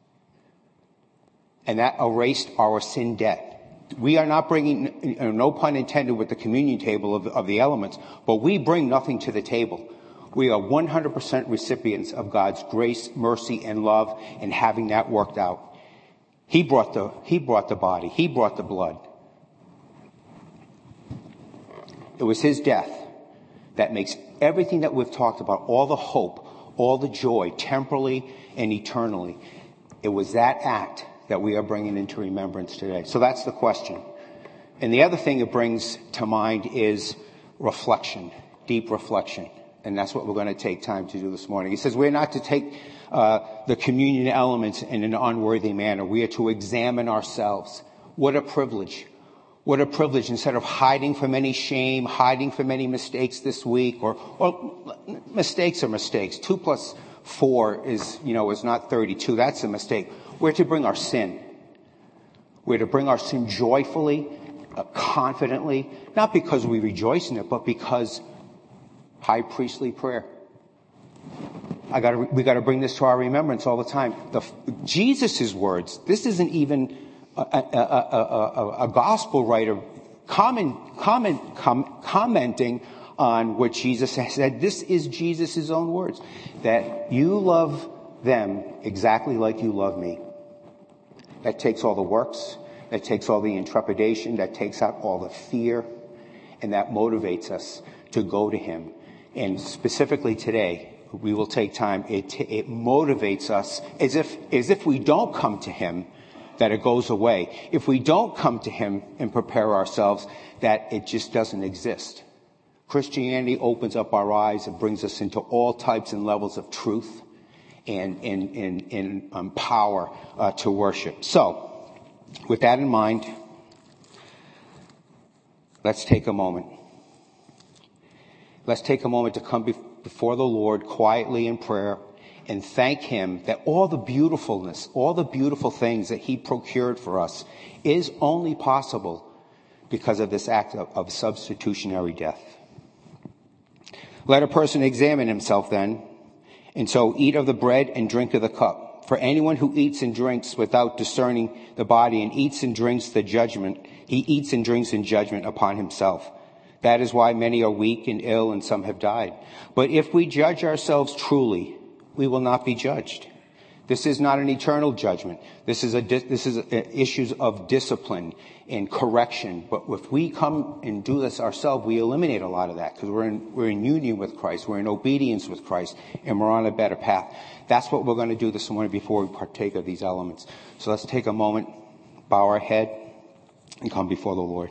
Speaker 2: And that erased our sin debt. We are not bringing, no pun intended with the communion table of, of the elements, but we bring nothing to the table. We are one hundred percent recipients of God's grace, mercy, and love, and having that worked out. He brought the, he brought the body. He brought the blood. It was his death that makes everything that we've talked about, all the hope, all the joy, temporally and eternally. It was that act that we are bringing into remembrance today. So that's the question. And the other thing it brings to mind is reflection, deep reflection. And that's what we're going to take time to do this morning. He says we're not to take uh, the communion elements in an unworthy manner. We are to examine ourselves. What a privilege. What a privilege. Instead of hiding from any shame, hiding from any mistakes this week, or, or mistakes are mistakes. Two plus four is, you know, is not thirty-two. That's a mistake. We're to bring our sin. We're to bring our sin joyfully, uh, confidently, not because we rejoice in it, but because high priestly prayer. I got to, we got to bring this to our remembrance all the time. The, Jesus' words. This isn't even a, a, a, a, a gospel writer comment, comment, com, commenting on what Jesus has said. This is Jesus' own words, that you love them exactly like you love me. That takes all the works, that takes all the intrepidation, that takes out all the fear, and that motivates us to go to him. And specifically today, we will take time. It, it motivates us as if, as if we don't come to him, that it goes away. If we don't come to him and prepare ourselves, that it just doesn't exist. Christianity opens up our eyes and brings us into all types and levels of truth and, and, and, and um, power uh, to worship. So, with that in mind, let's take a moment. Let's take a moment to come be- before the Lord quietly in prayer and thank him that all the beautifulness, all the beautiful things that he procured for us is only possible because of this act of, of substitutionary death. Let a person examine himself then, and so eat of the bread and drink of the cup. For anyone who eats and drinks without discerning the body and eats and drinks the judgment, he eats and drinks in judgment upon himself. That is why many are weak and ill and some have died. But if we judge ourselves truly, we will not be judged. This is not an eternal judgment. This is a, this is a, issues of discipline and correction. But if we come and do this ourselves, we eliminate a lot of that because we're in, we're in union with Christ. We're in obedience with Christ and we're on a better path. That's what we're going to do this morning before we partake of these elements. So let's take a moment, bow our head, and come before the Lord.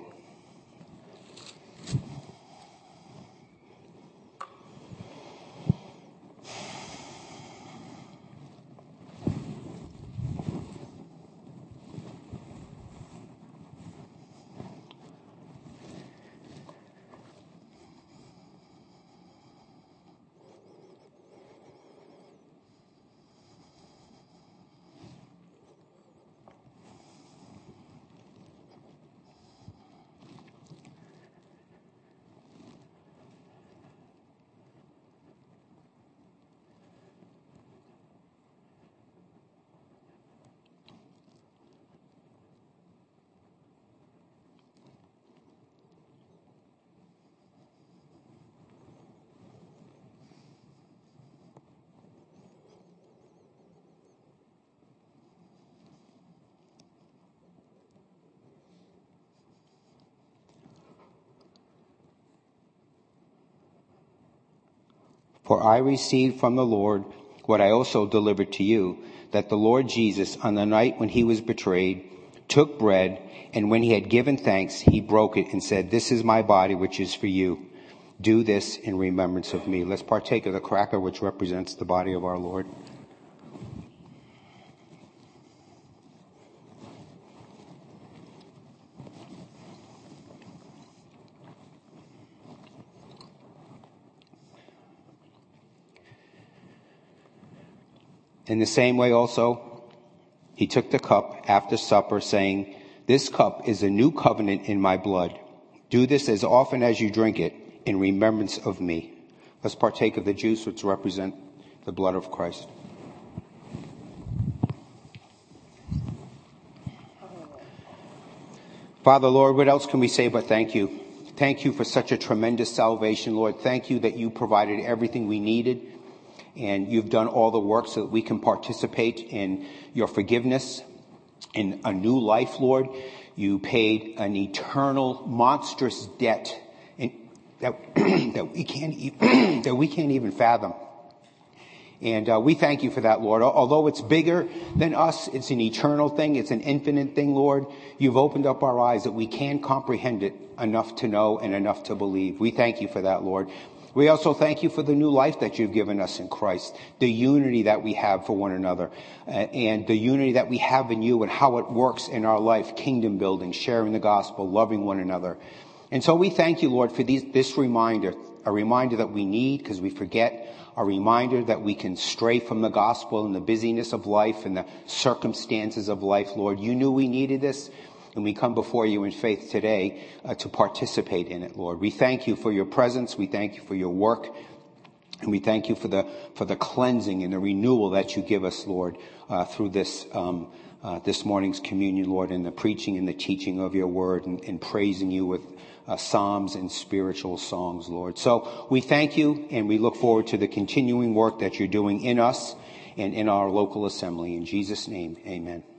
Speaker 2: For I received from the Lord what I also delivered to you, that the Lord Jesus, on the night when he was betrayed, took bread, and when he had given thanks, he broke it and said, "This is my body, which is for you. Do this in remembrance of me." Let's partake of the cracker, which represents the body of our Lord. In the same way also, he took the cup after supper, saying, "This cup is a new covenant in my blood. Do this as often as you drink it in remembrance of me." Let's partake of the juice, which represent the blood of Christ. Father, Lord, what else can we say but thank you? Thank you for such a tremendous salvation, Lord. Thank you that you provided everything we needed, and you've done all the work so that we can participate in your forgiveness, in a new life, Lord. You paid an eternal, monstrous debt in, that, that we can't even, that we can't even fathom. And uh, we thank you for that, Lord. Although it's bigger than us, it's an eternal thing, it's an infinite thing, Lord. You've opened up our eyes that we can't comprehend it enough to know and enough to believe. We thank you for that, Lord. We also thank you for the new life that you've given us in Christ, the unity that we have for one another, uh, and the unity that we have in you and how it works in our life, kingdom building, sharing the gospel, loving one another. And so we thank you, Lord, for these, this reminder, a reminder that we need because we forget, a reminder that we can stray from the gospel in the busyness of life and the circumstances of life, Lord. You knew we needed this. And we come before you in faith today uh, to participate in it, Lord. We thank you for your presence. We thank you for your work. And we thank you for the for the cleansing and the renewal that you give us, Lord, uh, through this um, uh, this morning's communion, Lord, and the preaching and the teaching of your word and, and praising you with uh, psalms and spiritual songs, Lord. So we thank you, and we look forward to the continuing work that you're doing in us and in our local assembly. In Jesus' name, amen.